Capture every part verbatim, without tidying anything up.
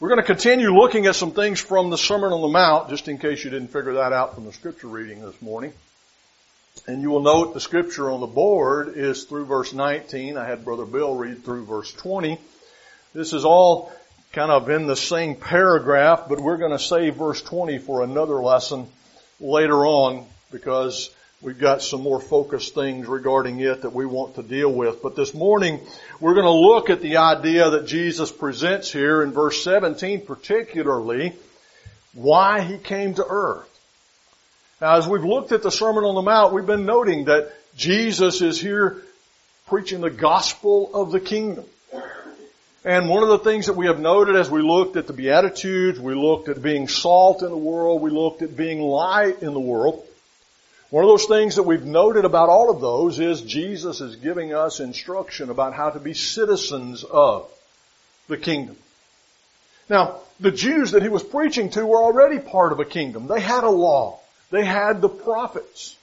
We're going to continue looking at some things from the Sermon on the Mount, just in case you didn't figure that out from the scripture reading this morning. And you will note the scripture on the board is through verse nineteen. I had Brother Bill read through verse twenty. This is all kind of in the same paragraph, but we're going to save verse twenty for another lesson later on because we've got some more focused things regarding it that we want to deal with. But this morning, we're going to look at the idea that Jesus presents here in verse seventeen, particularly why He came to earth. Now, as we've looked at the Sermon on the Mount, we've been noting that Jesus is here preaching the gospel of the kingdom. And one of the things that we have noted as we looked at the Beatitudes, we looked at being salt in the world, we looked at being light in the world. One of those things that we've noted about all of those is Jesus is giving us instruction about how to be citizens of the kingdom. Now, the Jews that He was preaching to were already part of a kingdom. They had a law. They had the prophets.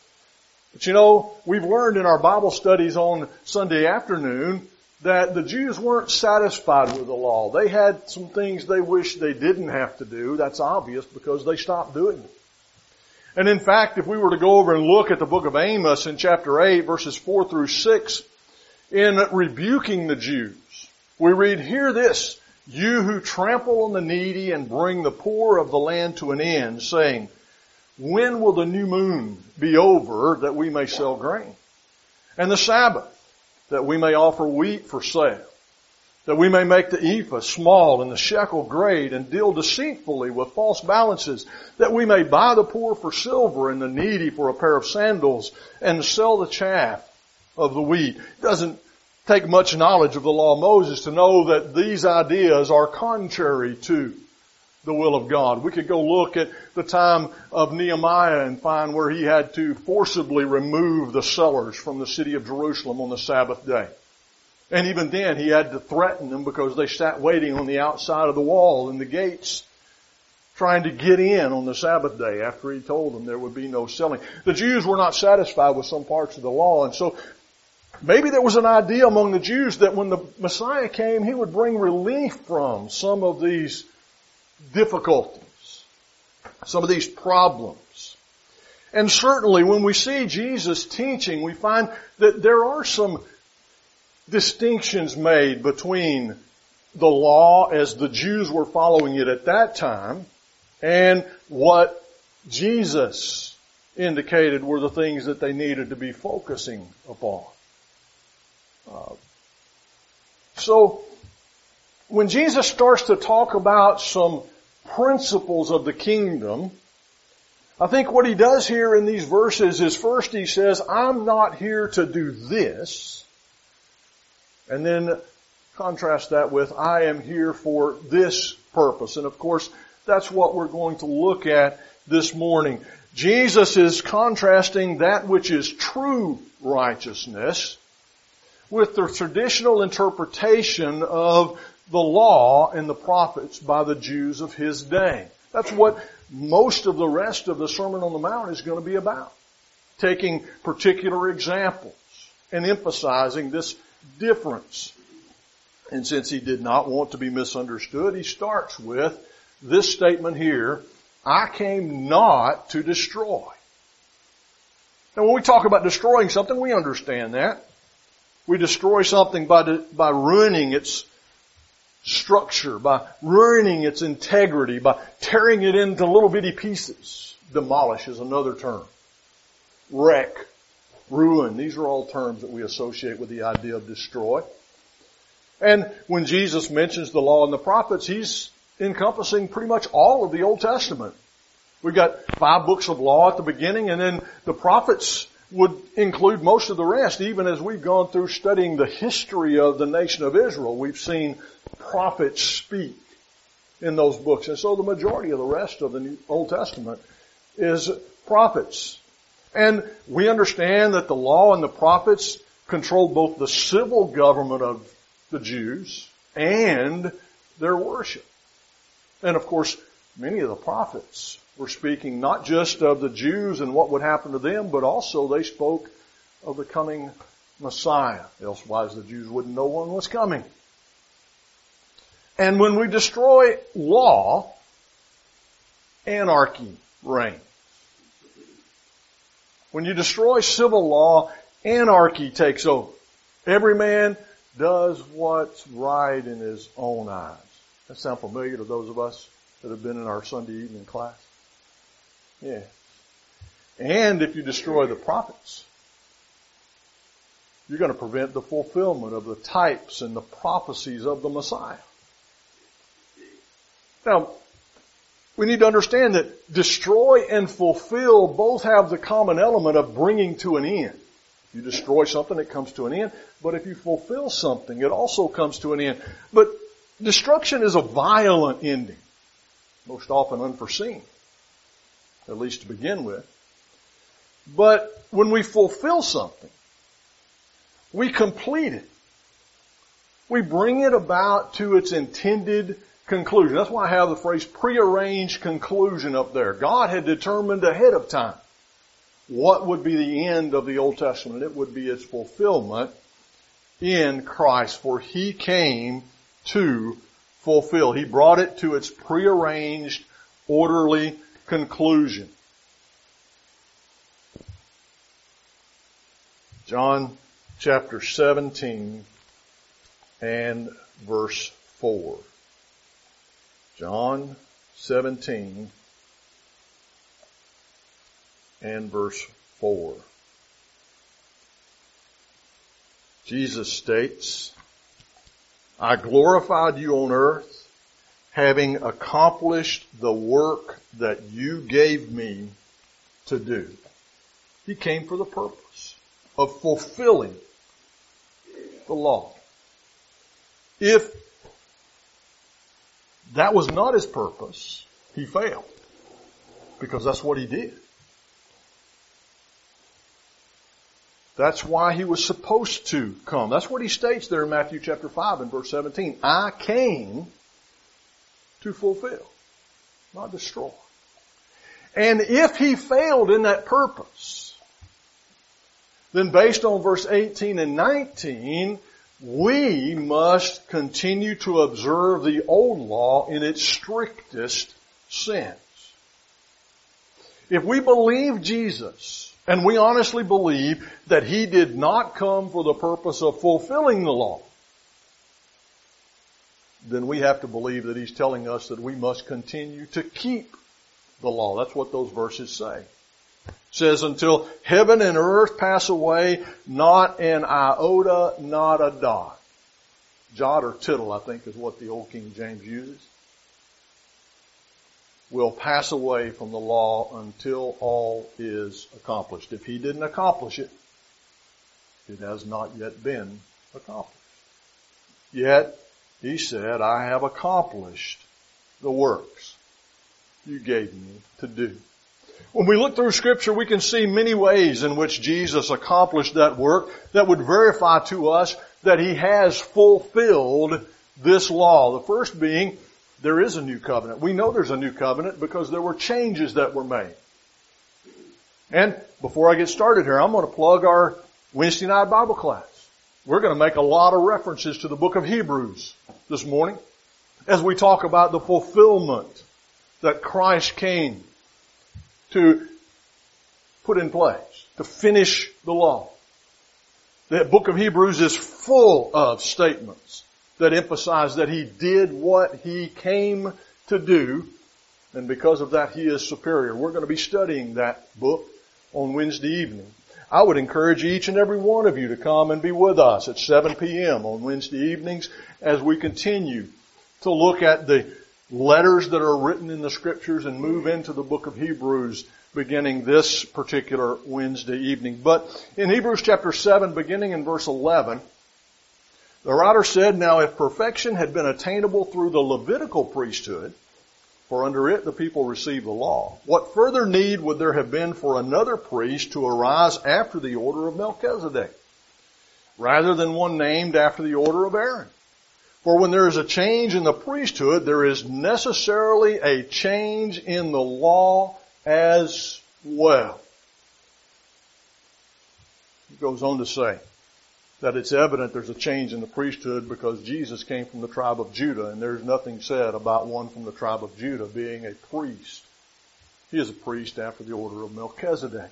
But you know, we've learned in our Bible studies on Sunday afternoon that the Jews weren't satisfied with the law. They had some things they wished they didn't have to do. That's obvious because they stopped doing them. And in fact, if we were to go over and look at the book of Amos in chapter eight, verses four through six, in rebuking the Jews, we read, "Hear this, you who trample on the needy and bring the poor of the land to an end, saying, when will the new moon be over that we may sell grain? And the Sabbath, that we may offer wheat for sale? That we may make the ephah small and the shekel great and deal deceitfully with false balances? That we may buy the poor for silver and the needy for a pair of sandals and sell the chaff of the wheat?" It doesn't take much knowledge of the law of Moses to know that these ideas are contrary to the will of God. We could go look at the time of Nehemiah and find where he had to forcibly remove the sellers from the city of Jerusalem on the Sabbath day. And even then he had to threaten them because they sat waiting on the outside of the wall and the gates trying to get in on the Sabbath day after he told them there would be no selling. The Jews were not satisfied with some parts of the law, and so maybe there was an idea among the Jews that when the Messiah came, He would bring relief from some of these difficulties, some of these problems. And certainly when we see Jesus teaching, we find that there are some distinctions made between the law as the Jews were following it at that time and what Jesus indicated were the things that they needed to be focusing upon. Uh, so, when Jesus starts to talk about some principles of the kingdom, I think what He does here in these verses is first He says, I'm not here to do this. And then contrast that with, I am here for this purpose. And of course, that's what we're going to look at this morning. Jesus is contrasting that which is true righteousness with the traditional interpretation of the law and the prophets by the Jews of His day. That's what most of the rest of the Sermon on the Mount is going to be about. Taking particular examples and emphasizing this difference. And since He did not want to be misunderstood, He starts with this statement here, I came not to destroy. Now when we talk about destroying something, we understand that. We destroy something by, de- by ruining its structure, by ruining its integrity, by tearing it into little bitty pieces. Demolish is another term. Wreck, ruin. These are all terms that we associate with the idea of destroy. And when Jesus mentions the law and the prophets, He's encompassing pretty much all of the Old Testament. We've got five books of law at the beginning, and then the prophets would include most of the rest. Even as we've gone through studying the history of the nation of Israel, we've seen prophets speak in those books. And so the majority of the rest of the New Old Testament is prophets. And we understand that the law and the prophets controlled both the civil government of the Jews and their worship. And of course, many of the prophets were speaking not just of the Jews and what would happen to them, but also they spoke of the coming Messiah. Elsewise the Jews wouldn't know one was coming. And when we destroy law, anarchy reigns. When you destroy civil law, anarchy takes over. Every man does what's right in his own eyes. That sound familiar to those of us that have been in our Sunday evening class? Yeah. And if you destroy the prophets, you're going to prevent the fulfillment of the types and the prophecies of the Messiah. Now, we need to understand that destroy and fulfill both have the common element of bringing to an end. If you destroy something, it comes to an end. But if you fulfill something, it also comes to an end. But destruction is a violent ending, most often unforeseen, at least to begin with. But when we fulfill something, we complete it. We bring it about to its intended conclusion. That's why I have the phrase prearranged conclusion up there. God had determined ahead of time what would be the end of the Old Testament. It would be its fulfillment in Christ, for He came to fulfill. He brought it to its prearranged, orderly conclusion. John chapter seventeen and verse four. John seventeen and verse four. Jesus states, I glorified you on earth, having accomplished the work that you gave me to do. He came for the purpose of fulfilling the law. If that was not His purpose, He failed. Because that's what He did. That's why He was supposed to come. That's what He states there in Matthew chapter five and verse seventeen. I came to fulfill, not destroy. And if He failed in that purpose, then based on verse eighteen and nineteen, we must continue to observe the old law in its strictest sense. If we believe Jesus, and we honestly believe that He did not come for the purpose of fulfilling the law, then we have to believe that He's telling us that we must continue to keep the law. That's what those verses say. It says, until heaven and earth pass away, not an iota, not a dot. Jot or tittle, I think, is what the old King James uses. Will pass away from the law until all is accomplished. If He didn't accomplish it, it has not yet been accomplished. Yet, He said, I have accomplished the works you gave me to do. When we look through Scripture, we can see many ways in which Jesus accomplished that work that would verify to us that He has fulfilled this law. The first being, there is a new covenant. We know there's a new covenant because there were changes that were made. And before I get started here, I'm going to plug our Wednesday night Bible class. We're going to make a lot of references to the book of Hebrews this morning as we talk about the fulfillment that Christ came to put in place, to finish the law. The book of Hebrews is full of statements that emphasize that He did what He came to do, and because of that He is superior. We're going to be studying that book on Wednesday evening. I would encourage each and every one of you to come and be with us at seven p.m. on Wednesday evenings as we continue to look at the letters that are written in the Scriptures and move into the book of Hebrews beginning this particular Wednesday evening. But in Hebrews chapter seven, beginning in verse eleven, the writer said, now if perfection had been attainable through the Levitical priesthood, for under it the people received the law, what further need would there have been for another priest to arise after the order of Melchizedek, rather than one named after the order of Aaron? For when there is a change in the priesthood, there is necessarily a change in the law as well. He goes on to say, that it's evident there's a change in the priesthood because Jesus came from the tribe of Judah, and there's nothing said about one from the tribe of Judah being a priest. He is a priest after the order of Melchizedek.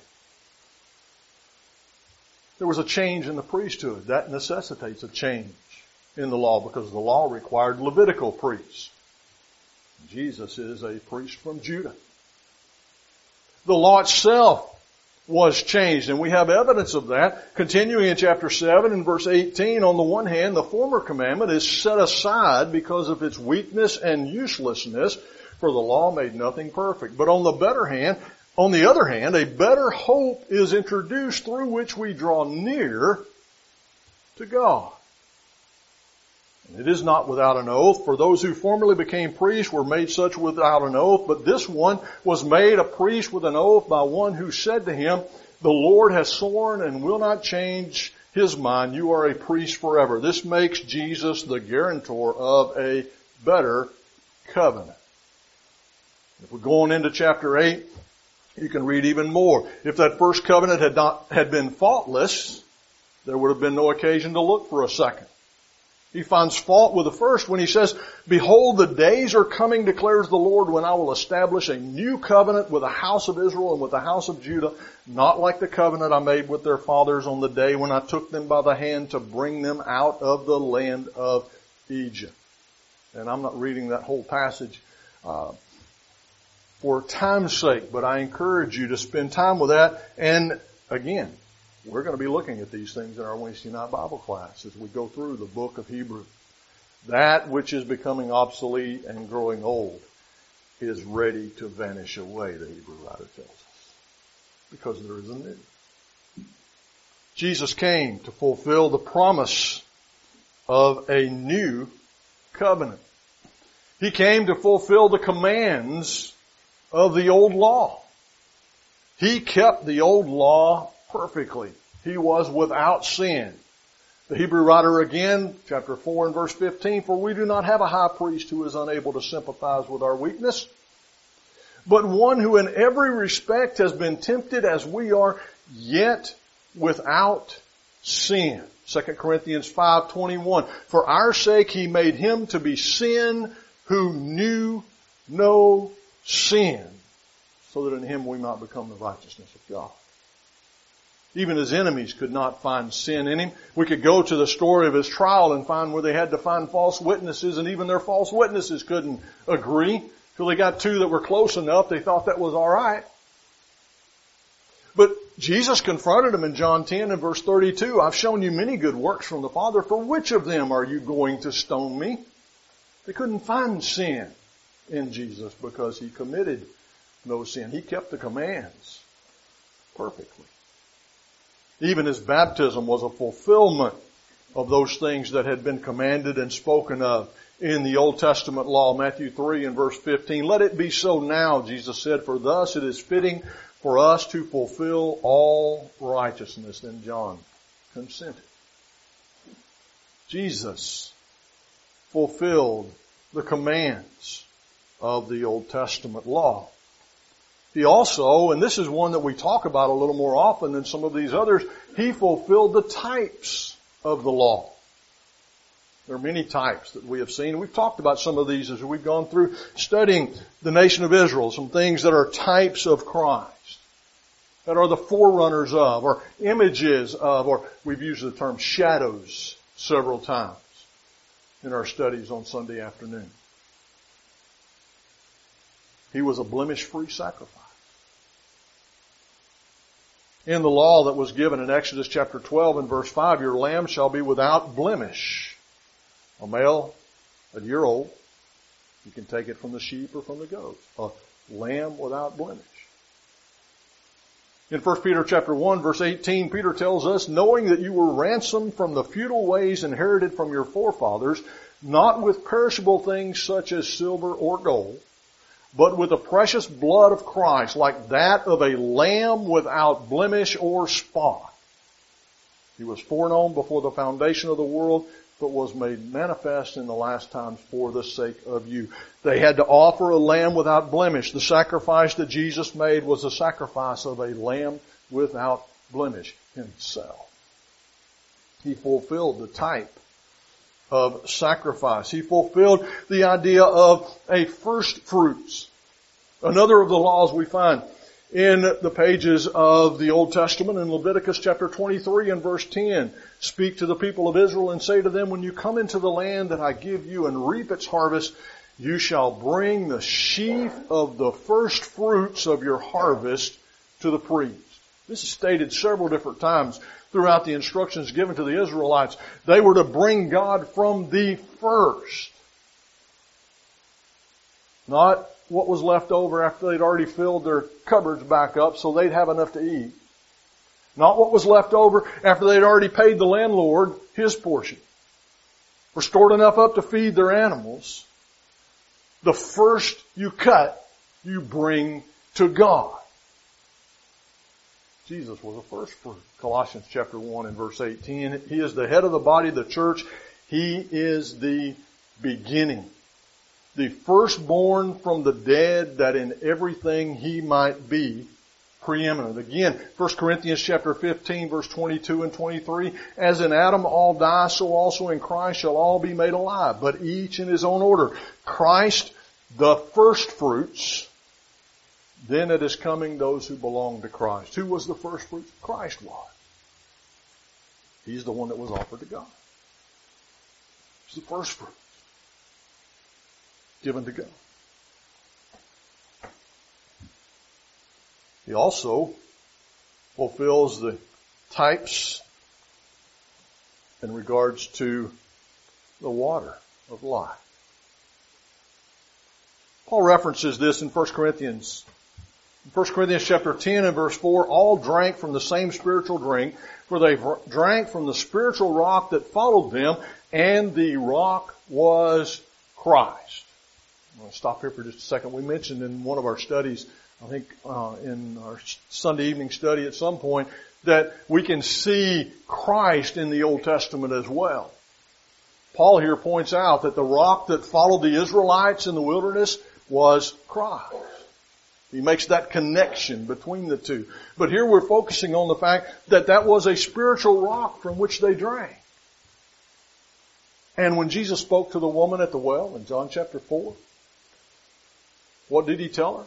There was a change in the priesthood. That necessitates a change in the law because the law required Levitical priests. Jesus is a priest from Judah. The law itself was changed, and we have evidence of that. Continuing in chapter seven and verse eighteen, on the one hand, the former commandment is set aside because of its weakness and uselessness, for the law made nothing perfect. But on the better hand, on the other hand, a better hope is introduced through which we draw near to God. And it is not without an oath, for those who formerly became priests were made such without an oath, but this one was made a priest with an oath by one who said to him, the Lord has sworn and will not change his mind. You are a priest forever. This makes Jesus the guarantor of a better covenant. If we go on into chapter eight, you can read even more. If that first covenant had not, had been faultless, there would have been no occasion to look for a second. He finds fault with the first when he says, behold, the days are coming, declares the Lord, when I will establish a new covenant with the house of Israel and with the house of Judah, not like the covenant I made with their fathers on the day when I took them by the hand to bring them out of the land of Egypt. And I'm not reading that whole passage uh, for time's sake, but I encourage you to spend time with that. And again, we're going to be looking at these things in our Wednesday night Bible class as we go through the book of Hebrews. That which is becoming obsolete and growing old is ready to vanish away, the Hebrew writer tells us, because there is a new. Jesus came to fulfill the promise of a new covenant. He came to fulfill the commands of the old law. He kept the old law perfectly. He was without sin. The Hebrew writer again, chapter four and verse fifteen, for we do not have a high priest who is unable to sympathize with our weakness, but one who in every respect has been tempted as we are, yet without sin. Second Corinthians five twenty-one, for our sake he made him to be sin who knew no sin, so that in him we might become the righteousness of God. Even his enemies could not find sin in him. We could go to the story of his trial and find where they had to find false witnesses, and even their false witnesses couldn't agree till they got two that were close enough. They thought that was all right. But Jesus confronted them in John ten and verse thirty-two. I've shown you many good works from the Father. For which of them are you going to stone me? They couldn't find sin in Jesus because he committed no sin. He kept the commands perfectly. Even his baptism was a fulfillment of those things that had been commanded and spoken of in the Old Testament law. Matthew three and verse fifteen. Let it be so now, Jesus said, for thus it is fitting for us to fulfill all righteousness. Then John consented. Jesus fulfilled the commands of the Old Testament law. He also, and this is one that we talk about a little more often than some of these others, he fulfilled the types of the law. There are many types that we have seen. We've talked about some of these as we've gone through studying the nation of Israel, some things that are types of Christ, that are the forerunners of, or images of, or we've used the term shadows several times in our studies on Sunday afternoon. He was a blemish-free sacrifice. In the law that was given in Exodus chapter twelve and verse five, your lamb shall be without blemish. A male, a year old. You can take it from the sheep or from the goats. A lamb without blemish. In First Peter chapter one verse eighteen, Peter tells us, knowing that you were ransomed from the futile ways inherited from your forefathers, not with perishable things such as silver or gold, but with the precious blood of Christ, like that of a lamb without blemish or spot. He was foreknown before the foundation of the world, but was made manifest in the last times for the sake of you. They had to offer a lamb without blemish. The sacrifice that Jesus made was the sacrifice of a lamb without blemish himself. He fulfilled the type of sacrifice. He fulfilled the idea of a first fruits. Another of the laws we find in the pages of the Old Testament in Leviticus chapter twenty-three and verse ten. Speak to the people of Israel and say to them, when you come into the land that I give you and reap its harvest, you shall bring the sheaf of the first fruits of your harvest to the priest. This is stated several different times throughout the instructions given to the Israelites. They were to bring God from the first. Not what was left over after they'd already filled their cupboards back up so they'd have enough to eat. Not what was left over after they'd already paid the landlord his portion, or stored enough up to feed their animals. The first you cut, you bring to God. Jesus was a first fruit. Colossians chapter one and verse eighteen. He is the head of the body, the church. He is the beginning. The firstborn from the dead, that in everything he might be preeminent. Again, First Corinthians chapter fifteen, verse twenty-two and twenty-three. As in Adam all die, so also in Christ shall all be made alive, but each in his own order. Christ, the first fruits. Then it is coming those who belong to Christ. Who was the first fruits? Christ was. He's the one that was offered to God. He's the first fruit given to God. He also fulfills the types in regards to the water of life. Paul references this in First Corinthians. In First Corinthians chapter ten and verse four, all drank from the same spiritual drink, for they drank from the spiritual rock that followed them, and the rock was Christ. I'm going to stop here for just a second. We mentioned in one of our studies, I think uh, in our Sunday evening study at some point, that we can see Christ in the Old Testament as well. Paul here points out that the rock that followed the Israelites in the wilderness was Christ. He makes that connection between the two. But here we're focusing on the fact that that was a spiritual rock from which they drank. And when Jesus spoke to the woman at the well in John chapter four, what did he tell her?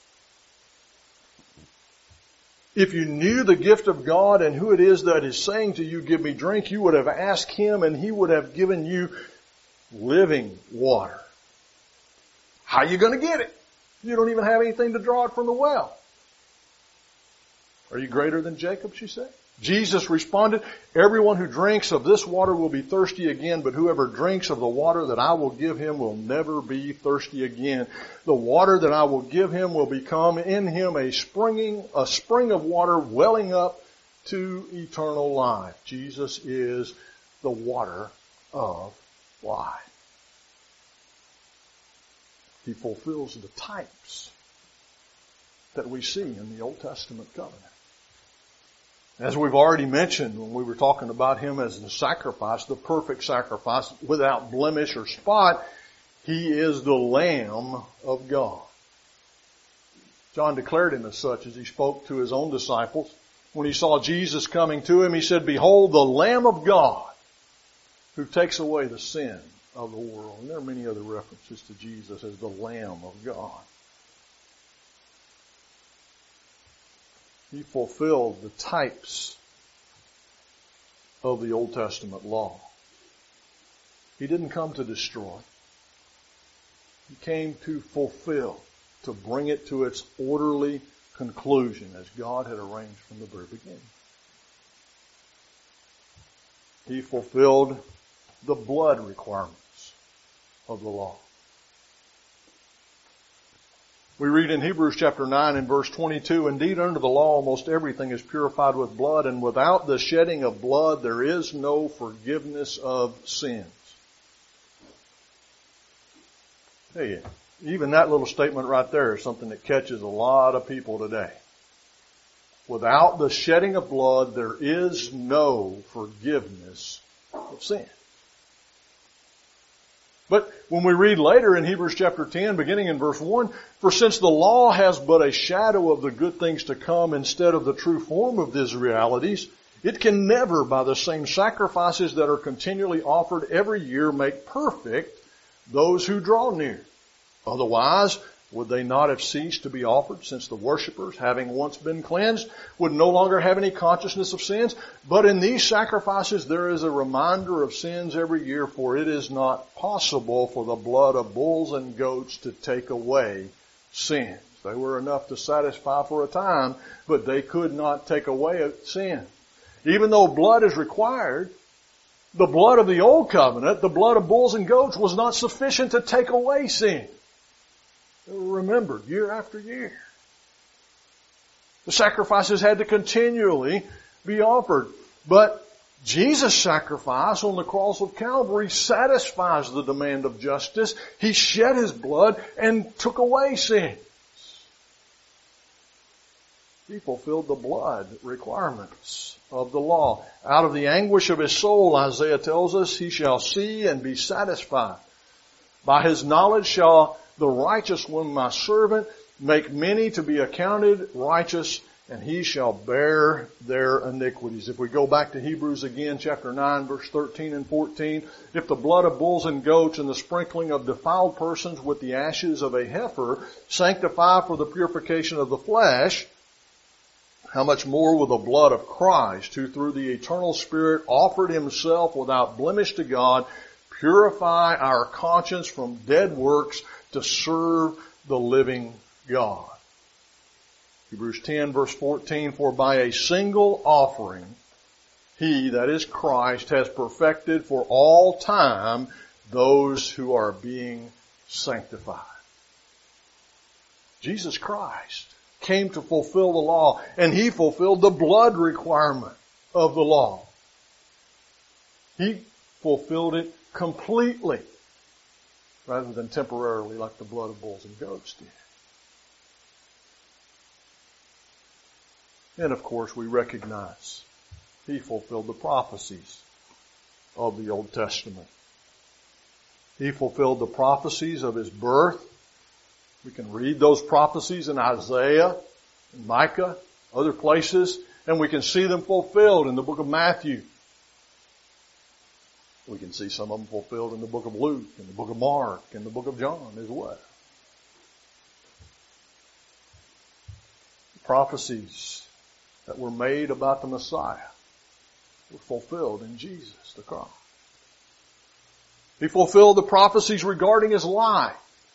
If you knew the gift of God and who it is that is saying to you, give me drink, you would have asked him and he would have given you living water. How are you going to get it? You don't even have anything to draw it from the well. Are you greater than Jacob, she said? Jesus responded, everyone who drinks of this water will be thirsty again, but whoever drinks of the water that I will give him will never be thirsty again. The water that I will give him will become in him a springing, a spring of water welling up to eternal life. Jesus is the water of life. He fulfills the types that we see in the Old Testament covenant. As we've already mentioned when we were talking about him as the sacrifice, the perfect sacrifice without blemish or spot, he is the Lamb of God. John declared him as such as he spoke to his own disciples. When he saw Jesus coming to him, he said, behold, the Lamb of God who takes away the sin of the world. And there are many other references to Jesus as the Lamb of God. He fulfilled the types of the Old Testament law. He didn't come to destroy. He came to fulfill, to bring it to its orderly conclusion as God had arranged from the very beginning. He fulfilled the blood requirements of the law. We read in Hebrews chapter nine and verse twenty-two, indeed under the law almost everything is purified with blood, and without the shedding of blood there is no forgiveness of sins. Hey, even that little statement right there is something that catches a lot of people today. Without the shedding of blood there is no forgiveness of sin. But when we read later in Hebrews chapter ten, beginning in verse one, for since the law has but a shadow of the good things to come instead of the true form of these realities, It can never, by the same sacrifices that are continually offered every year, make perfect those who draw near. Otherwise, would they not have ceased to be offered, since the worshippers, having once been cleansed, would no longer have any consciousness of sins? But in these sacrifices there is a reminder of sins every year, for it is not possible for the blood of bulls and goats to take away sins. They were enough to satisfy for a time, but they could not take away sin. Even though blood is required, the blood of the old covenant, the blood of bulls and goats, was not sufficient to take away sin. They were remembered year after year. The sacrifices had to continually be offered. But Jesus' sacrifice on the cross of Calvary satisfies the demand of justice. He shed His blood and took away sin. He fulfilled the blood requirements of the law. Out of the anguish of his soul, Isaiah tells us, he shall see and be satisfied. By his knowledge shall the righteous one, my servant, make many to be accounted righteous, and he shall bear their iniquities. If we go back to Hebrews again, chapter nine, verse thirteen and fourteen, if the blood of bulls and goats and the sprinkling of defiled persons with the ashes of a heifer sanctify for the purification of the flesh, how much more will the blood of Christ, who through the eternal Spirit offered Himself without blemish to God, purify our conscience from dead works to serve the living God. Hebrews ten verse fourteen, for by a single offering, He, that is Christ, has perfected for all time those who are being sanctified. Jesus Christ came to fulfill the law, and He fulfilled the blood requirement of the law. He fulfilled it completely, rather than temporarily like the blood of bulls and goats did. And of course we recognize He fulfilled the prophecies of the Old Testament. He fulfilled the prophecies of His birth. We can read those prophecies in Isaiah, in Micah, other places, and we can see them fulfilled in the book of Matthew. We can see some of them fulfilled in the book of Luke, in the book of Mark, in the book of John as well. The prophecies that were made about the Messiah were fulfilled in Jesus, the Christ. He fulfilled the prophecies regarding His life.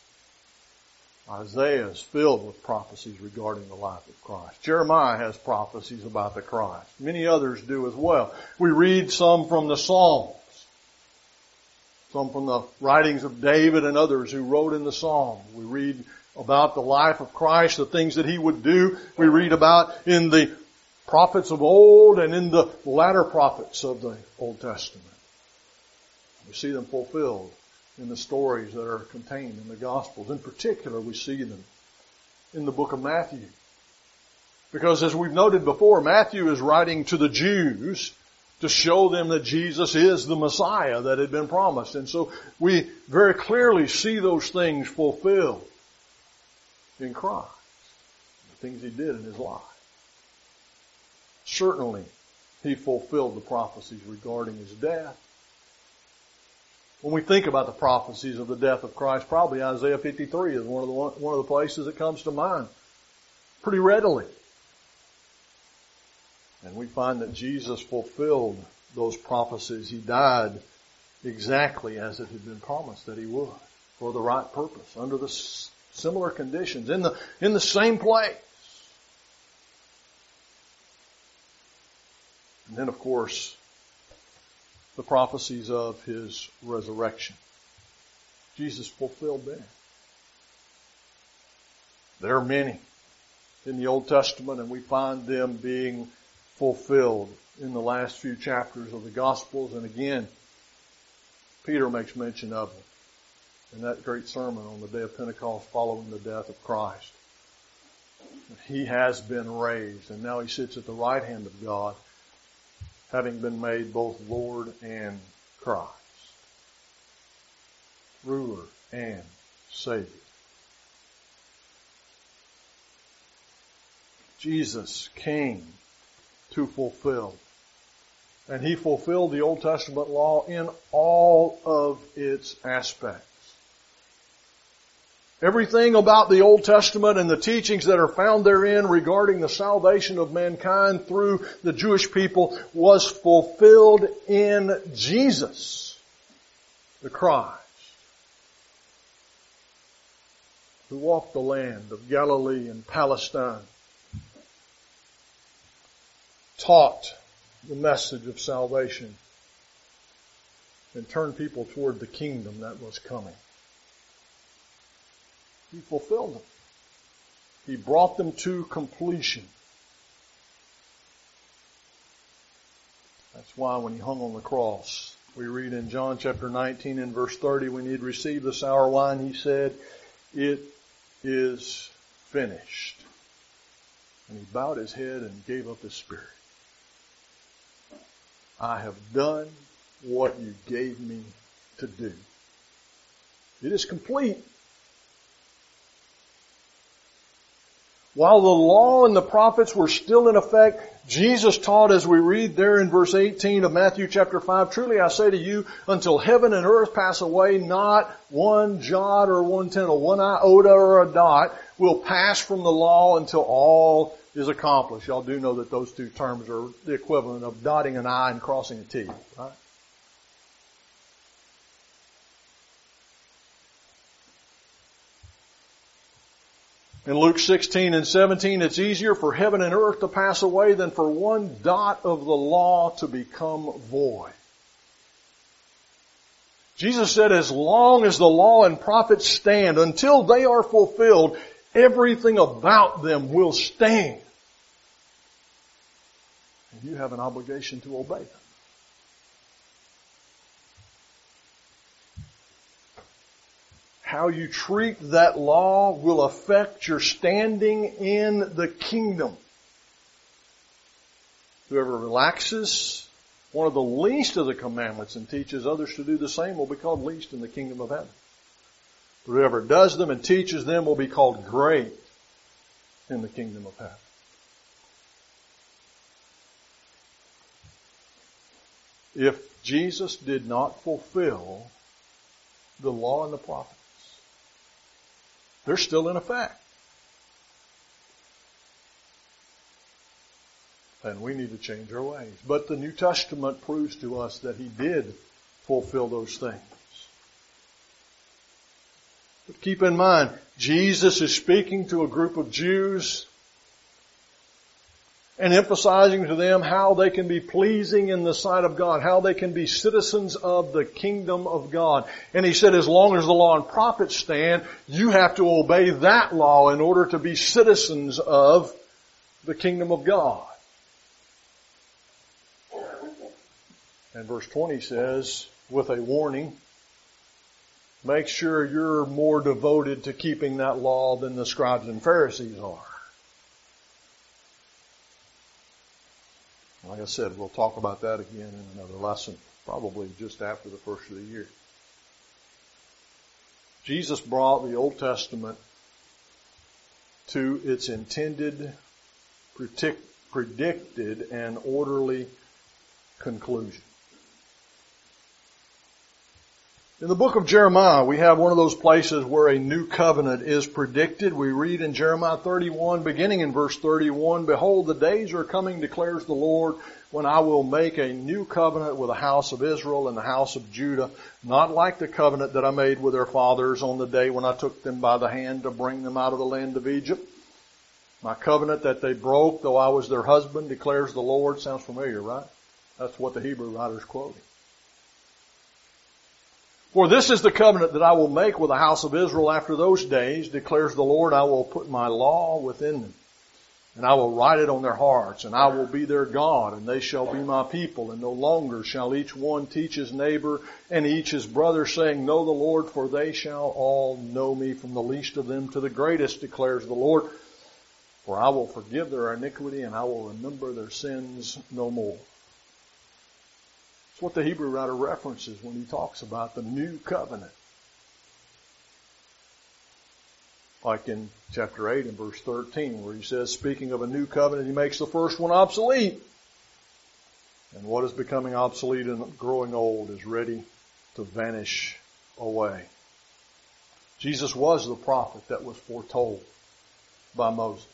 Isaiah is filled with prophecies regarding the life of Christ. Jeremiah has prophecies about the Christ. Many others do as well. We read some from the Psalms, some from the writings of David and others who wrote in the Psalms. We read about the life of Christ, the things that He would do. We read about in the prophets of old and in the latter prophets of the Old Testament. We see them fulfilled in the stories that are contained in the Gospels. In particular, we see them in the book of Matthew. Because as we've noted before, Matthew is writing to the Jews to show them that Jesus is the Messiah that had been promised. And so we very clearly see those things fulfilled in Christ, the things He did in His life. Certainly, He fulfilled the prophecies regarding His death. When we think about the prophecies of the death of Christ, probably Isaiah fifty-three is one of the one of the places that comes to mind pretty readily. And we find that Jesus fulfilled those prophecies. He died exactly as it had been promised that He would, for the right purpose, under the similar conditions, in the in the same place. And then, of course, the prophecies of His resurrection. Jesus fulfilled them. There are many in the Old Testament, and we find them being fulfilled in the last few chapters of the Gospels. And again, Peter makes mention of them in that great sermon on the day of Pentecost following the death of Christ. He has been raised, and now He sits at the right hand of God, having been made both Lord and Christ, ruler and Savior. Jesus came to fulfill And He fulfilled the Old Testament law in all of its aspects. Everything about the Old Testament and the teachings that are found therein regarding the salvation of mankind through the Jewish people was fulfilled in Jesus, the Christ, who walked the land of Galilee and Palestine, taught the message of salvation, and turned people toward the kingdom that was coming. He fulfilled them. He brought them to completion. That's why when He hung on the cross, we read in John chapter nineteen and verse thirty, when He had received the sour wine, He said, "It is finished." And He bowed His head and gave up His spirit. I have done what You gave me to do. It is complete. While the law and the prophets were still in effect, Jesus taught, as we read there in verse eighteen of Matthew chapter five, "Truly I say to you, until heaven and earth pass away, not one jot or one tittle, one iota or a dot will pass from the law until all is accomplished." Y'all do know that those two terms are the equivalent of dotting an I and crossing a T, right? In Luke sixteen and seventeen, it's easier for heaven and earth to pass away than for one dot of the law to become void. Jesus said, as long as the law and prophets stand, until they are fulfilled, everything about them will stand. And you have an obligation to obey them. How you treat that law will affect your standing in the kingdom. Whoever relaxes one of the least of the commandments and teaches others to do the same will be called least in the kingdom of heaven. But whoever does them and teaches them will be called great in the kingdom of heaven. If Jesus did not fulfill the law and the prophets, they're still in effect. And we need to change our ways. But the New Testament proves to us that He did fulfill those things. But keep in mind, Jesus is speaking to a group of Jews and emphasizing to them how they can be pleasing in the sight of God, how they can be citizens of the kingdom of God. And He said, as long as the law and prophets stand, you have to obey that law in order to be citizens of the kingdom of God. And verse twenty says, with a warning, make sure you're more devoted to keeping that law than the scribes and Pharisees are. Like I said, we'll talk about that again in another lesson, probably just after the first of the year. Jesus brought the Old Testament to its intended, predict, predicted, and orderly conclusion. In the book of Jeremiah, we have one of those places where a new covenant is predicted. We read in Jeremiah thirty-one, beginning in verse thirty-one, "Behold, the days are coming, declares the Lord, when I will make a new covenant with the house of Israel and the house of Judah, not like the covenant that I made with their fathers on the day when I took them by the hand to bring them out of the land of Egypt. My covenant that they broke, though I was their husband, declares the Lord." Sounds familiar, right? That's what the Hebrew writer's quoting. "For this is the covenant that I will make with the house of Israel after those days, declares the Lord. I will put my law within them, and I will write it on their hearts, and I will be their God, and they shall be my people. And no longer shall each one teach his neighbor and each his brother, saying, Know the Lord, for they shall all know me, from the least of them to the greatest, declares the Lord. For I will forgive their iniquity, and I will remember their sins no more." It's what the Hebrew writer references when he talks about the new covenant. Like in chapter eight and verse thirteen, where he says, speaking of a new covenant, he makes the first one obsolete. And what is becoming obsolete and growing old is ready to vanish away. Jesus was the prophet that was foretold by Moses.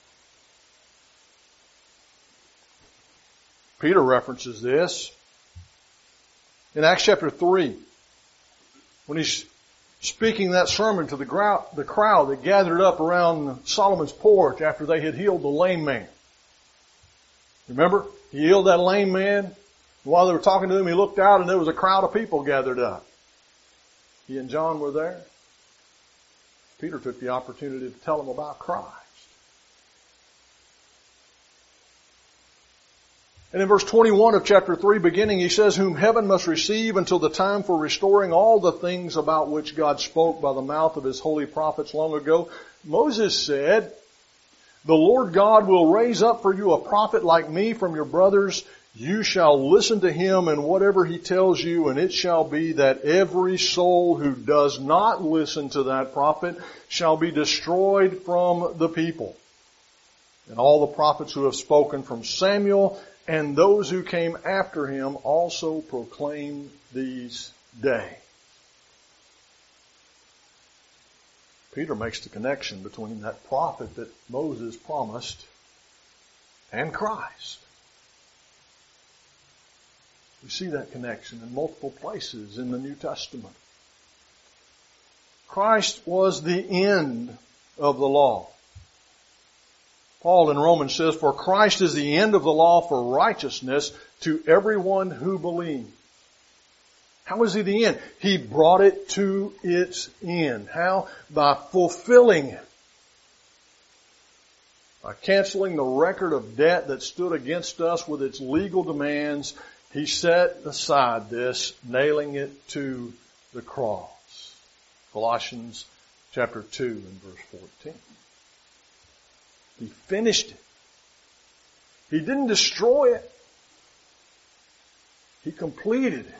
Peter references this in Acts chapter three when he's speaking that sermon to the crowd, the crowd that gathered up around Solomon's porch after they had healed the lame man. Remember? He healed that lame man. While they were talking to him, he looked out and there was a crowd of people gathered up. He and John were there. Peter took the opportunity to tell them about Christ. And in verse twenty-one of chapter three beginning, he says, whom heaven must receive until the time for restoring all the things about which God spoke by the mouth of his holy prophets long ago. Moses said, the Lord God will raise up for you a prophet like me from your brothers. You shall listen to him and whatever he tells you, and it shall be that every soul who does not listen to that prophet shall be destroyed from the people. And all the prophets who have spoken from Samuel and those who came after him also proclaim these days. Peter makes the connection between that prophet that Moses promised and Christ. We see that connection in multiple places in the New Testament. Christ was the end of the law. Paul in Romans says, for Christ is the end of the law for righteousness to everyone who believes. How is he the end? He brought it to its end. How? By fulfilling it. By canceling the record of debt that stood against us with its legal demands, he set aside this, nailing it to the cross. Colossians chapter two and verse fourteen. He finished it. He didn't destroy it. He completed it.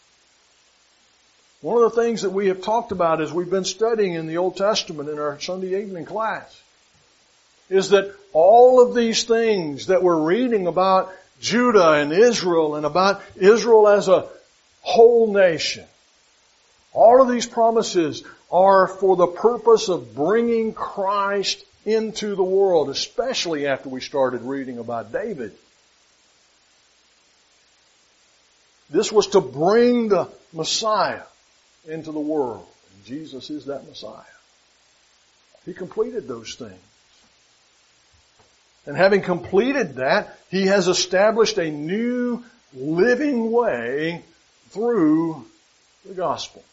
One of the things that we have talked about as we've been studying in the Old Testament in our Sunday evening class is that all of these things that we're reading about Judah and Israel and about Israel as a whole nation, all of these promises are for the purpose of bringing Christ into the world, especially after we started reading about David. This was to bring the Messiah into the world. And Jesus is that Messiah. He completed those things. And having completed that, He has established a new living way through the gospel.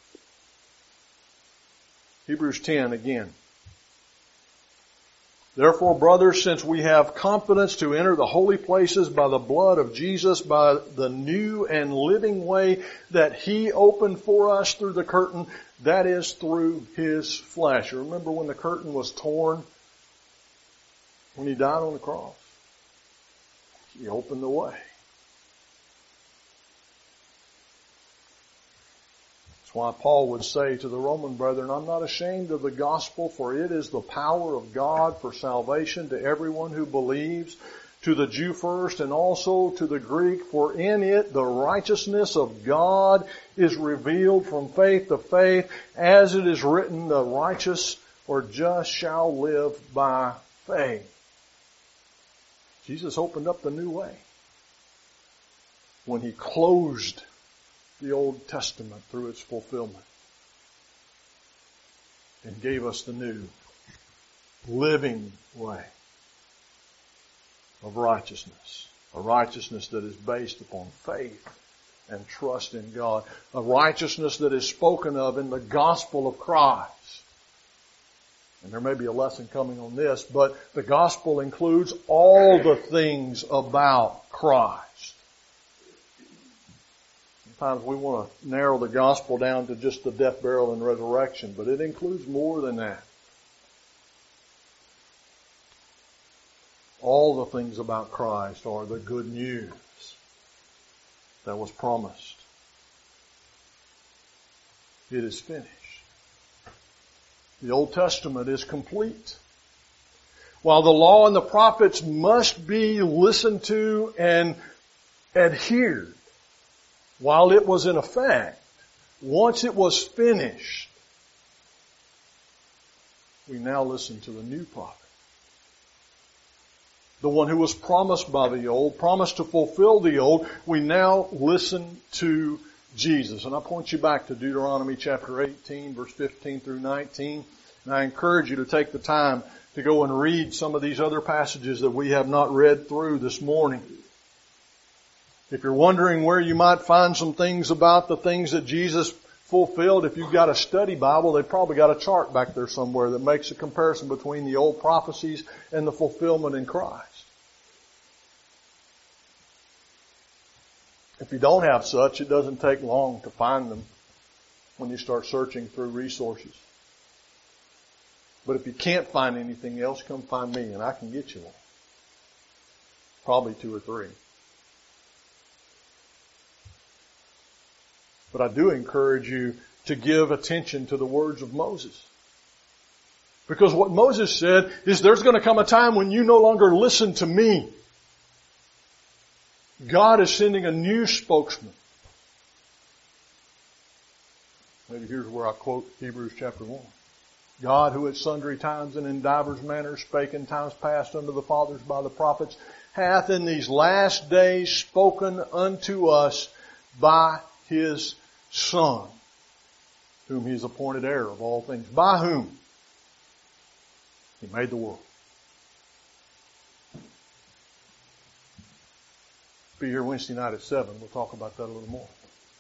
Hebrews ten again. Therefore, brothers, since we have confidence to enter the holy places by the blood of Jesus, by the new and living way that He opened for us through the curtain, that is through His flesh. Remember when the curtain was torn? When He died on the cross? He opened the way. That's why Paul would say to the Roman brethren, I'm not ashamed of the gospel, for it is the power of God for salvation to everyone who believes, to the Jew first and also to the Greek, for in it the righteousness of God is revealed from faith to faith, as it is written, the righteous or just shall live by faith. Jesus opened up the new way when He closed the Old Testament through its fulfillment and gave us the new living way of righteousness. A righteousness that is based upon faith and trust in God. A righteousness that is spoken of in the gospel of Christ. And there may be a lesson coming on this, but the gospel includes all the things about Christ. Sometimes we want to narrow the gospel down to just the death, burial, and resurrection, but it includes more than that. All the things about Christ are the good news that was promised. It is finished. The Old Testament is complete. While the law and the prophets must be listened to and adhered while it was in effect, once it was finished, we now listen to the new prophet. The one who was promised by the old, promised to fulfill the old, we now listen to Jesus. And I point you back to Deuteronomy chapter eighteen, verse fifteen through nineteen. And I encourage you to take the time to go and read some of these other passages that we have not read through this morning. If you're wondering where you might find some things about the things that Jesus fulfilled, if you've got a study Bible, they've probably got a chart back there somewhere that makes a comparison between the old prophecies and the fulfillment in Christ. If you don't have such, it doesn't take long to find them when you start searching through resources. But if you can't find anything else, come find me and I can get you one. Probably two or three. But I do encourage you to give attention to the words of Moses. Because what Moses said is there's going to come a time when you no longer listen to me. God is sending a new spokesman. Maybe here's where I quote Hebrews chapter one. God, who at sundry times and in divers manners spake in times past unto the fathers by the prophets, hath in these last days spoken unto us by His Son, whom He has appointed heir of all things. By whom He made the world. Be here Wednesday night at seven. We'll talk about that a little more.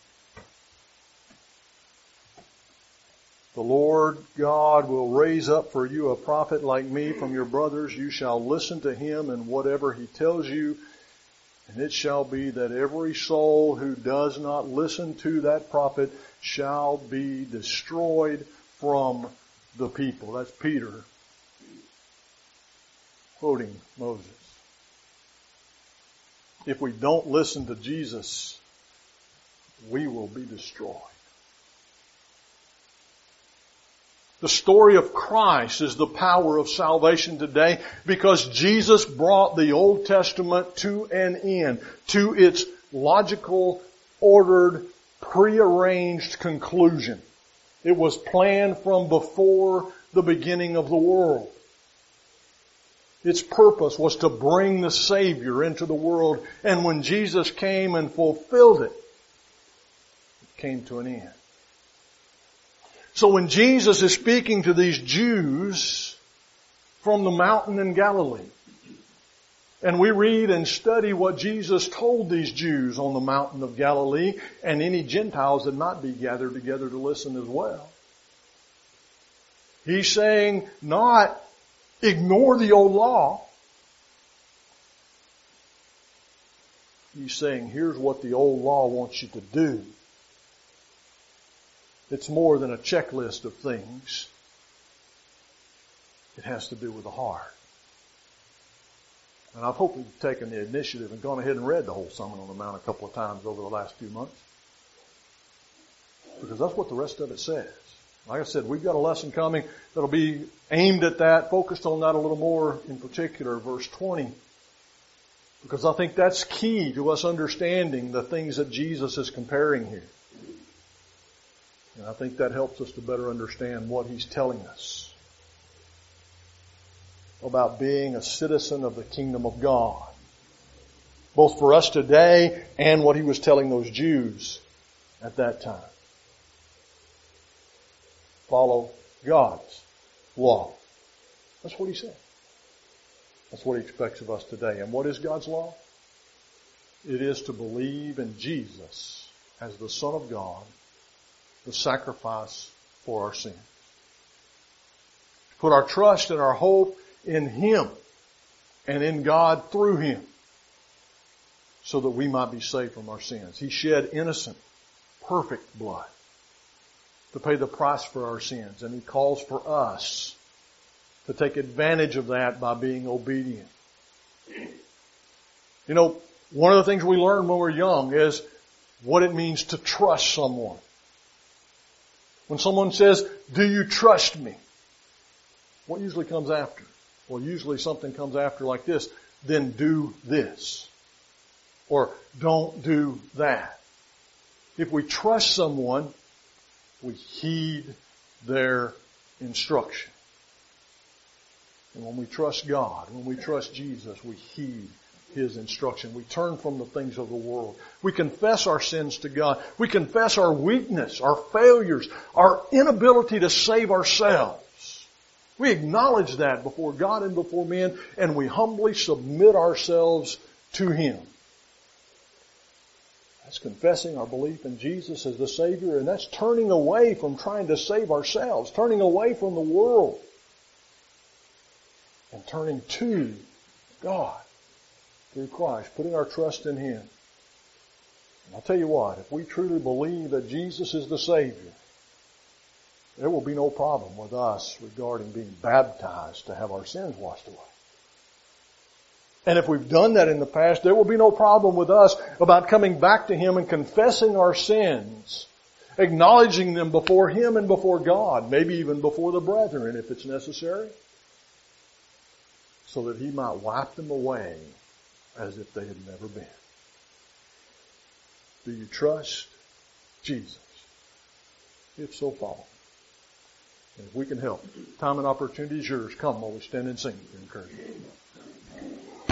The Lord God will raise up for you a prophet like me from your brothers. You shall listen to him and whatever he tells you. And it shall be that every soul who does not listen to that prophet shall be destroyed from the people. That's Peter quoting Moses. If we don't listen to Jesus, we will be destroyed. The story of Christ is the power of salvation today because Jesus brought the Old Testament to an end, to its logical, ordered, prearranged conclusion. It was planned from before the beginning of the world. Its purpose was to bring the Savior into the world, and when Jesus came and fulfilled it, it came to an end. So when Jesus is speaking to these Jews from the mountain in Galilee, and we read and study what Jesus told these Jews on the mountain of Galilee, and any Gentiles that might be gathered together to listen as well, He's saying not ignore the old law. He's saying here's what the old law wants you to do. It's more than a checklist of things. It has to do with the heart. And I hope we've taken the initiative and gone ahead and read the whole Sermon on the Mount a couple of times over the last few months. Because that's what the rest of it says. Like I said, we've got a lesson coming that'll be aimed at that, focused on that a little more in particular, verse twenty. Because I think that's key to us understanding the things that Jesus is comparing here. And I think that helps us to better understand what He's telling us about being a citizen of the kingdom of God. Both for us today and what He was telling those Jews at that time. Follow God's law. That's what He said. That's what He expects of us today. And what is God's law? It is to believe in Jesus as the Son of God, the sacrifice for our sins. Put our trust and our hope in Him and in God through Him so that we might be saved from our sins. He shed innocent, perfect blood to pay the price for our sins, and He calls for us to take advantage of that by being obedient. You know, one of the things we learn when we're young is what it means to trust someone. When someone says, "Do you trust me?" What usually comes after? Well, usually something comes after like this, "Then do this." or don't do that. If we trust someone, we heed their instruction. And when we trust God, when we trust Jesus, we heed His instruction. We turn from the things of the world. We confess our sins to God. We confess our weakness, our failures, our inability to save ourselves. We acknowledge that before God and before men, and we humbly submit ourselves to Him. That's confessing our belief in Jesus as the Savior, and that's turning away from trying to save ourselves, turning away from the world, and turning to God through Christ, putting our trust in Him. And I'll tell you what, if we truly believe that Jesus is the Savior, there will be no problem with us regarding being baptized to have our sins washed away. And if we've done that in the past, there will be no problem with us about coming back to Him and confessing our sins, acknowledging them before Him and before God, maybe even before the brethren if it's necessary, so that He might wipe them away as if they had never been. Do you trust Jesus? If so, follow. And if we can help, time and opportunity is yours. Come while we stand and sing to encourage you.